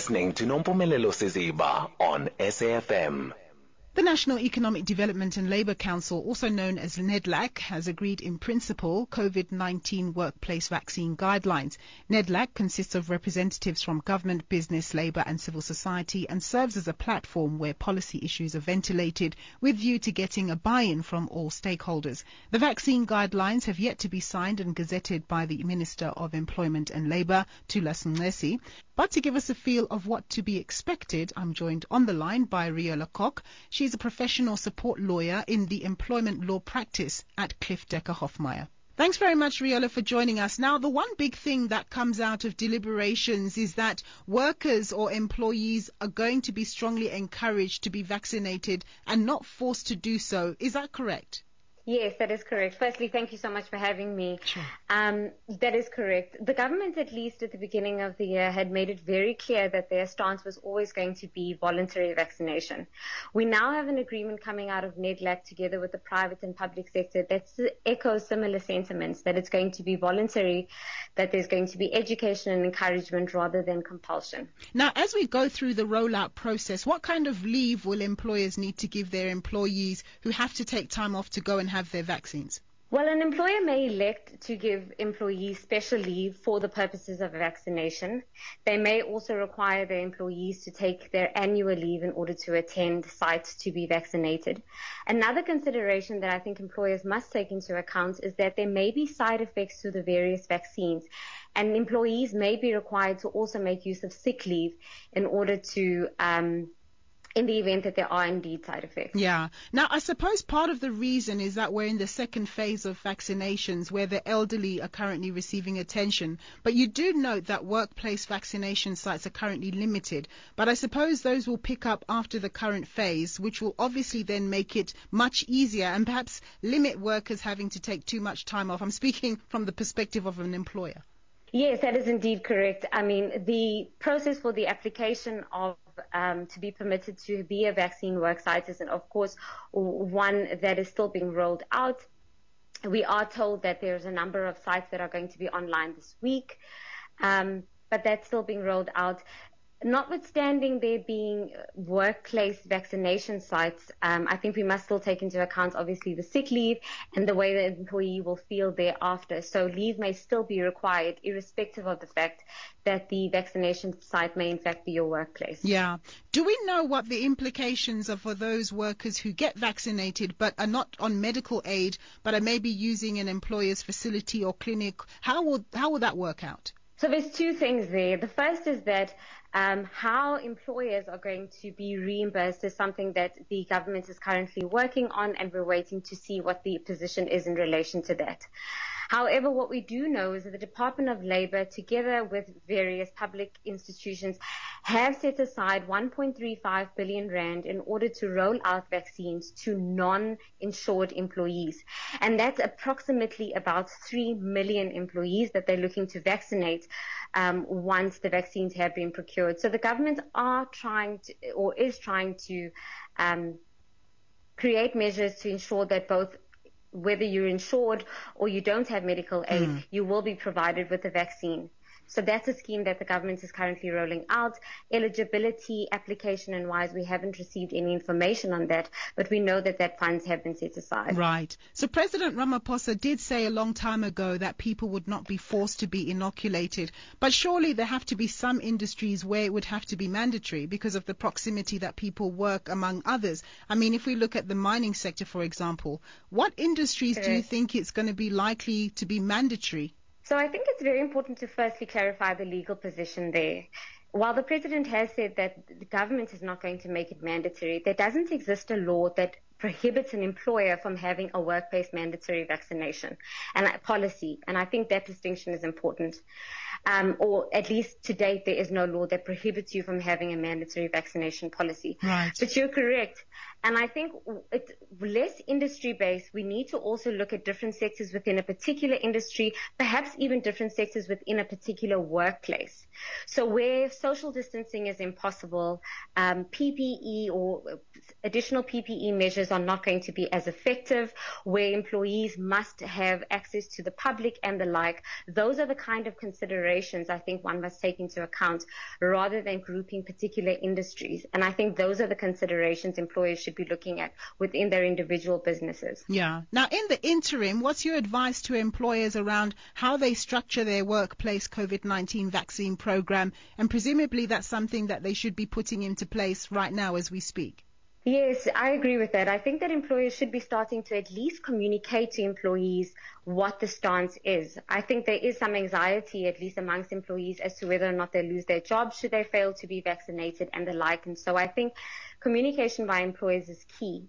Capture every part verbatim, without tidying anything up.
listening to Nompumelelo Siziba on S A F M. The National Economic Development and Labour Council, also known as NEDLAC, has agreed in principle COVID nineteen workplace vaccine guidelines. NEDLAC consists of representatives from government, business, labour and civil society and serves as a platform where policy issues are ventilated with view to getting a buy-in from all stakeholders. The vaccine guidelines have yet to be signed and gazetted by the Minister of Employment and Labour, Thulas Nxesi. But to give us a feel of what to be expected, I'm joined on the line by Riola Koch. She's a professional support lawyer in the employment law practice at Cliff Decker Hofmeyr. Thanks very much, Riola, for joining us. Now, the one big thing that comes out of deliberations is that workers or employees are going to be strongly encouraged to be vaccinated and not forced to do so. Is that correct? Yes, that is correct. Firstly, thank you so much for having me. Sure. Um, that is correct. The government, at least at the beginning of the year, had made it very clear that their stance was always going to be voluntary vaccination. We now have an agreement coming out of NEDLAC together with the private and public sector that echoes similar sentiments, that it's going to be voluntary, that there's going to be education and encouragement rather than compulsion. Now, as we go through the rollout process, what kind of leave will employers need to give their employees who have to take time off to go and have their vaccines? Well, an employer may elect to give employees special leave for the purposes of vaccination. They may also require their employees to take their annual leave in order to attend sites to be vaccinated. Another consideration that I think employers must take into account is that there may be side effects to the various vaccines, and employees may be required to also make use of sick leave in order to um in the event that there are indeed side effects. Yeah. Now, I suppose part of the reason is that we're in the second phase of vaccinations where the elderly are currently receiving attention. But you do note that workplace vaccination sites are currently limited. But I suppose those will pick up after the current phase, which will obviously then make it much easier and perhaps limit workers having to take too much time off. I'm speaking from the perspective of an employer. Yes, that is indeed correct. I mean, the process for the application of um, to be permitted to be a vaccine work site is, of course, one that is still being rolled out. We are told that there's a number of sites that are going to be online this week, um, but that's still being rolled out. Notwithstanding there being workplace vaccination sites, um, I think we must still take into account, obviously, the sick leave and the way the employee will feel thereafter. So leave may still be required, irrespective of the fact that the vaccination site may, in fact, be your workplace. Yeah. Do we know what the implications are for those workers who get vaccinated but are not on medical aid, but are maybe using an employer's facility or clinic? How will, how will that work out? So there's two things there. The first is that um, how employers are going to be reimbursed is something that the government is currently working on, and we're waiting to see what the position is in relation to that. However, what we do know is that the Department of Labour, together with various public institutions, have set aside one point three five billion rand in order to roll out vaccines to non-insured employees. And that's approximately about three million employees that they're looking to vaccinate um, once the vaccines have been procured. So the government are trying to, or is trying to um, create measures to ensure that both, whether you're insured or you don't have medical aid, mm. you will be provided with a vaccine. So that's a scheme that the government is currently rolling out. Eligibility, application and wise, we haven't received any information on that, but we know that that funds have been set aside. Right. So President Ramaphosa did say a long time ago that people would not be forced to be inoculated, but surely there have to be some industries where it would have to be mandatory because of the proximity that people work, among others. I mean, if we look at the mining sector, for example, what industries Correct. do you think it's going to be likely to be mandatory? So I think it's very important to firstly clarify the legal position there. While the president has said that the government is not going to make it mandatory, there doesn't exist a law that prohibits an employer from having a workplace mandatory vaccination and a policy. And I think that distinction is important. Um, or at least to date, there is no law that prohibits you from having a mandatory vaccination policy. Right. But you're correct. And I think it's less industry-based. We need to also look at different sectors within a particular industry, perhaps even different sectors within a particular workplace. So where social distancing is impossible, um, P P E or additional P P E measures are not going to be as effective, where employees must have access to the public and the like, those are the kind of considerations considerations I think one must take into account rather than grouping particular industries. And I think those are the considerations employers should be looking at within their individual businesses. Yeah. Now, in the interim, what's your advice to employers around how they structure their workplace COVID nineteen vaccine program? And presumably that's something that they should be putting into place right now as we speak. Yes, I agree with that. I think that employers should be starting to at least communicate to employees what the stance is. I think there is some anxiety, at least amongst employees, as to whether or not they lose their job should they fail to be vaccinated and the like. And so I think communication by employers is key.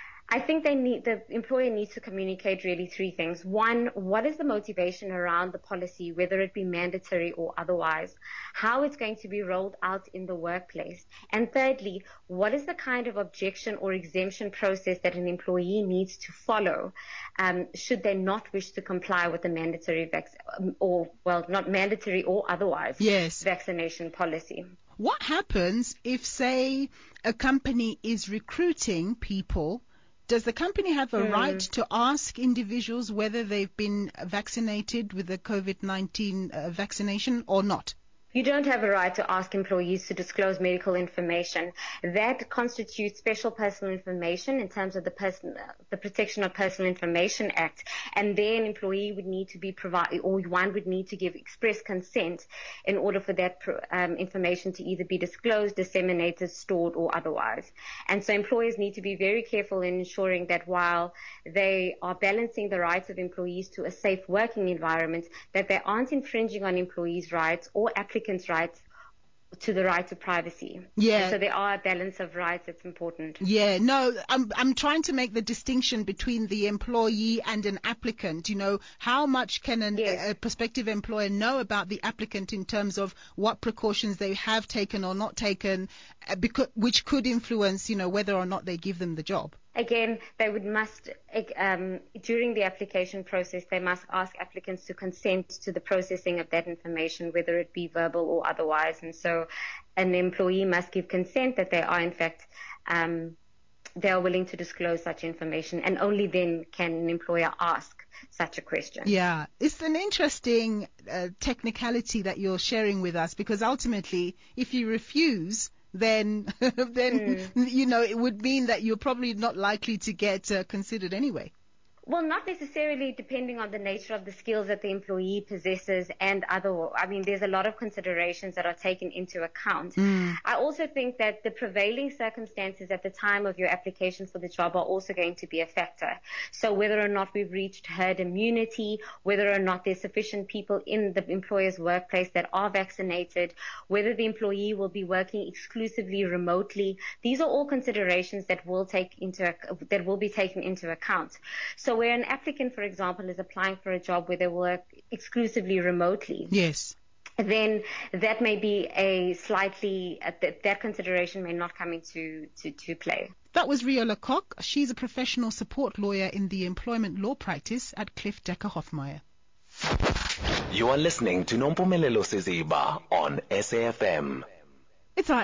I think they need, the employer needs to communicate really three things. One, what is the motivation around the policy, whether it be mandatory or otherwise? How it's going to be rolled out in the workplace? And thirdly, what is the kind of objection or exemption process that an employee needs to follow, um, should they not wish to comply with the mandatory vac- or, well, not mandatory or otherwise, yes, vaccination policy? What happens if, say, a company is recruiting people? Does the company have a mm. right to ask individuals whether they've been vaccinated with the COVID nineteen uh, vaccination or not? You don't have a right to ask employees to disclose medical information. That constitutes special personal information in terms of the person, the Protection of Personal Information Act. And then an employee would need to be provided, or one would need to give express consent in order for that um, information to either be disclosed, disseminated, stored, or otherwise. And so employers need to be very careful in ensuring that while they are balancing the rights of employees to a safe working environment, that they aren't infringing on employees' rights or applicants' rights to the right to privacy. Yeah. And so there are a balance of rights that's important. Yeah, no, I'm I'm trying to make the distinction between the employee and an applicant. You know, how much can an, yes. a, a prospective employer know about the applicant in terms of what precautions they have taken or not taken, uh, because, which could influence, you know, whether or not they give them the job. Again, they would must, um, during the application process, they must ask applicants to consent to the processing of that information, whether it be verbal or otherwise. And so an employee must give consent that they are, in fact, um, they are willing to disclose such information. And only then can an employer ask such a question. Yeah, it's an interesting uh, technicality that you're sharing with us, because ultimately, if you refuse, then, then mm. you know, it would mean that you're probably not likely to get uh, considered anyway. Well, not necessarily, depending on the nature of the skills that the employee possesses and other, I mean, there's a lot of considerations that are taken into account. Mm. I also think that the prevailing circumstances at the time of your application for the job are also going to be a factor. So whether or not we've reached herd immunity, whether or not there's sufficient people in the employer's workplace that are vaccinated, whether the employee will be working exclusively remotely, these are all considerations that will take into, that will be taken into account. So where an applicant, for example, is applying for a job where they work exclusively remotely. Yes. Then that may be a slightly, uh, th- that consideration may not come into to, to play. That was Rio Lecoq. She's a professional support lawyer in the employment law practice at Cliff Decker Hoffmeyer. You are listening to Nompumelelo Siziba on S A F M. It's our